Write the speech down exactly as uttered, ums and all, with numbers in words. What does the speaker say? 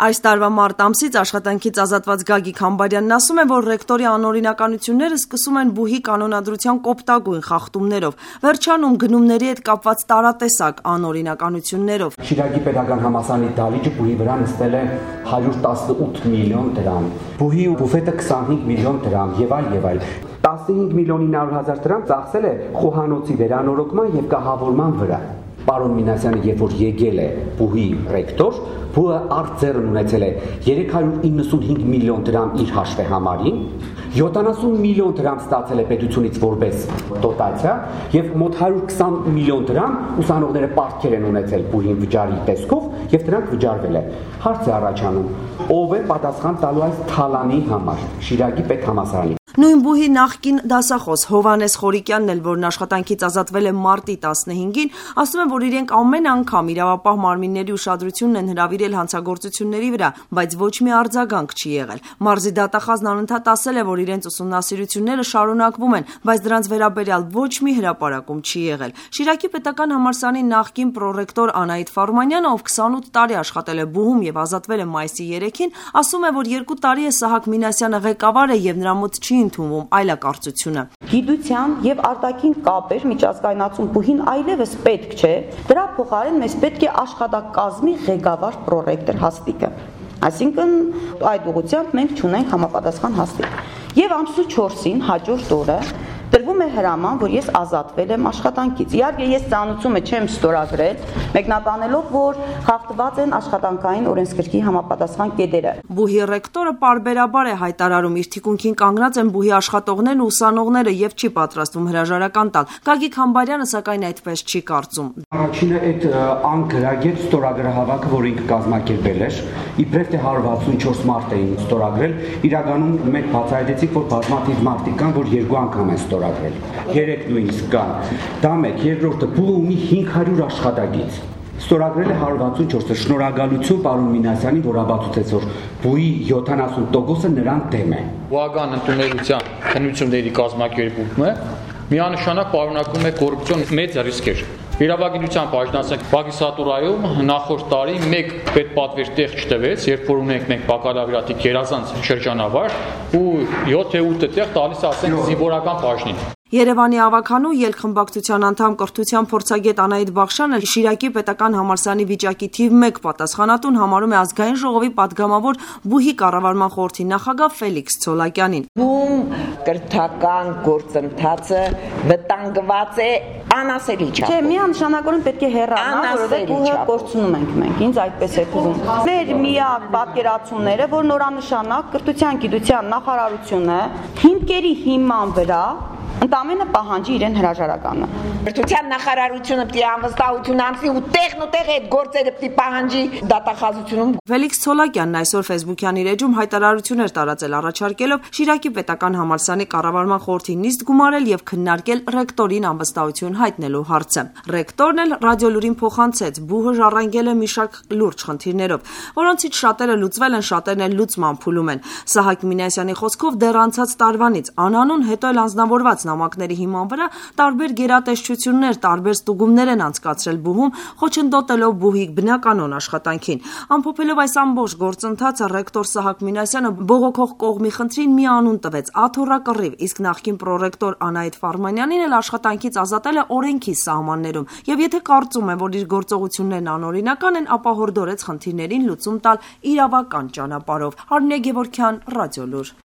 Այս տարվա մարտ ամսից աշխատանքից ազատված Գագիկ Համբարյանն ասում է, որ ռեկտորի անօրինականությունները սկսում են բուհի կանոնադրության կոպտագույն խախտումներով, վերջանում գնումների հետ կապված տարատեսակ անօրինականություններով։ Շիրակի պետական համալսարանի դահլիճը բուհի վրա նստել է հարյուր տասնութ միլիոն դրամ, բուհի ու բուֆետը քսանհինգ միլիոն դրամ եւ այլ եւ այլ։ տասնհինգ միլիոն ինը հարյուր հազար դրամ ծախսել է խոհանոցի վերանորոգման եւ կահավորման վրա։ Պարոն Մինասյանը, երբ որ եկել է բուհի ռեկտոր, բուհը արձերն ունեցել է երեք հարյուր իննսունհինգ միլիոն դրամ իր հաշվեհամարին, յոթանասուն միլիոն դրամ ստացել է պետությունից որպես դոտացիա եւ մոտ հարյուր քսան միլիոն դրամ ուսանողները պարտքեր են ունեցել բուհին վճարի տեսքով եւ դրանք վճարվել է։ Հարց է առաջանում, ով է պատասխան տալու այս թալանի համար Շիրակի պետհամալսարանի։ Նույն բուհի նախկին դասախոս Հովհաննես Խորիկյանն էլ, որն աշխատանքից ազատվել է մարտի տասնհինգին, ասում է, որ իրենք ամեն անգամ իրավապահ մարմինների ուշադրությունն են հրավիրել հանցագործությունների վրա, բայց ոչ մի արձագանք չի եղել։ Մարզի դատախազն անընդհատ ասել է, որ իրենց ուսումնասիրությունները շարունակվում են, բայց դրանց վերաբերյալ ոչ մի հրապարակում չի եղել։ Շիրակի պետական համալսարանի նախկին պրոռեկտոր Անահիտ Ֆարմանյանը, ով քսանութ տարի աշխատել է բուհում եւ ազատվել է մայիսի երեքին, ասում է, որ երկու տարի է Սահակ Մինասյանը ղեկավար է եւ նրա մոտ չի ընդունվում այլակարծությունը։ Գիտության եւ արտաքին կապեր միջազգայնացում բուհին այլևս պետք չէ, դրա փոխարեն մեզ պետք է աշխատակազմի ղեկավար պրոռեկտոր հաստիկը։ Այսինքն այդ ուղղությամբ մենք չունենք համապատասխան հաստիկ։ Եվ ամսու չորսին հաջորդ օրը տրվում է հրաման, որ ես ազատվել եմ աշխատանքից։ Իհարկե ես ծանուցումը չեմ ստորագրել, մեկնաբանելով, որ խախտված են աշխատանքային օրենսգրքի համապատասխան կետերը։ Բուհի ռեկտորը պարբերաբար է հայտարարում, իր թիկունքին կանգնած են բուհի աշխատողներն ու ուսանողները եւ չի պատրաստվում հրաժարական տալ։ Գագիկ Համբարյանը սակայն այդպես չի կարծում։ Առաջինը այդ անգրագետ ստորագրահավաքը, որ ինքը կազմակերպել էր, իբրև թե հարյուր վաթսունչորս մարդ էին ստորագրել, իրականում մենք բացահայտեցինք, որ բազմաթիվ մարդիկ կան, որ երկու անգամ են ստորագրել։ Երեք նույնիսկ կան։ Դա մեկ, երկրորդը բուհը ունի հինգ հարյուր աշխատակից։ Ստորագրել է հարյուր վաթսունչորսը։ Շնորհակալություն պարոն Մինասյանին, որ ապացուցեց, որ բուհի յոթանասուն տոկոսը նրան դեմ է։ Բուհական ընդունելության քննությունների կազմակերպումը միանշանակ պարունակում է կոռուպցիոն մեծ ռիսկեր։ Իրավագիտության բաժնասենք բագիսատուրայում նախորդ տարի մեկ պետպատվեր տեղ չտվեց, երբ որ ունենք մենք բակալավրիատի գերազանց շրջանավար ու յոթ թե ութ տեղ տալիս ասենք զինվորական բաժնին։ Երևանի ավականու ելքխմբակցության անդամ կրթության փորձագետ Անահիտ Բախշյանը Շիրակի պետական համալսարանի վիճակի թիվ մեկ պատասխանատուն համարում է ազգային ժողովի падգամավոր բուհի կառավարման խորհրդի նախագահ Ֆելիքս Ցոլակյանին։ Բում կրթական գործընթացը վտանգված է անասելի չափով։ Չէ, միանշանակորեն պետք է հեռանալ, որովհետեւ բուհը կորցնում ենք մենք, ինձ այդպես է թվում։ Մեր միակ պատկերացումները, որ նորանշանակ կրթության գիտության նախարարությունը հիմքերի հիման վրա ընդամենը պահանջի իրեն հրաժարականը։ Կրթության նախարարությունը պիտի անվստահություն անցնի ու տեղն ու տեղ այդ գործերը պիտի պահանջի դատախազությունում։ Ֆելիքս Ցոլակյանն այսօր Facebook-յան իր էջում հայտարարություն էր տարածել, առաջարկելով Շիրակի պետական համալսարանի կառավարման խորհրդի նիստ գումարել եւ քննարկել ռեկտորին անվստահություն հայտնելու հարցը։ Ռեկտորն էլ ռադիոլուրին փոխանցեց, բուհը ժառանգել է մի շարք լուրջ խնդիրներով, որոնցից շատերը լուծվել են, շատերն էլ լուծման փուլում են։ Սահակ Մինասյանի խոսքով դեռ անցած տարվանից անանուն հետո էլ անձնավորված նամակների հիման վրա տարբեր գերատեսչություններ, տարբեր ստուգումներ են անցկացրել բուհում, խոչընդոտելով բուհի բնականոն աշխատանքին։ Ամփոփելով այս ամբողջ գործընթացը ռեկտոր Սահակ Մինասյանը բողոքող կողմի խնդրին մի անուն տվեց՝ աթոռակռիվ, իսկ նախկին պրոռեկտոր Անահիտ Ֆարմանյանին էլ աշխատանքից ազատել է օրենքի սահմաններում։ Եվ եթե կարծում է, որ իր գործողություններն անօրինական են, ապա հորդորեց խնդիրներին լուծում տալ իրավական ճանապարհով։ Արմինե Գևորգյան, Ռադիոլուր։